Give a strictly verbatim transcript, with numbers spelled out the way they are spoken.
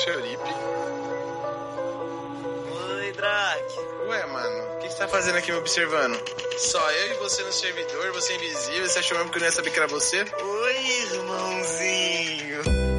Choripe. Oi, Drac. Ué, mano, o que, que você tá fazendo aqui me observando? Só eu e você no servidor, você invisível, você achou mesmo que eu não ia saber que era você? Oi, irmãozinho.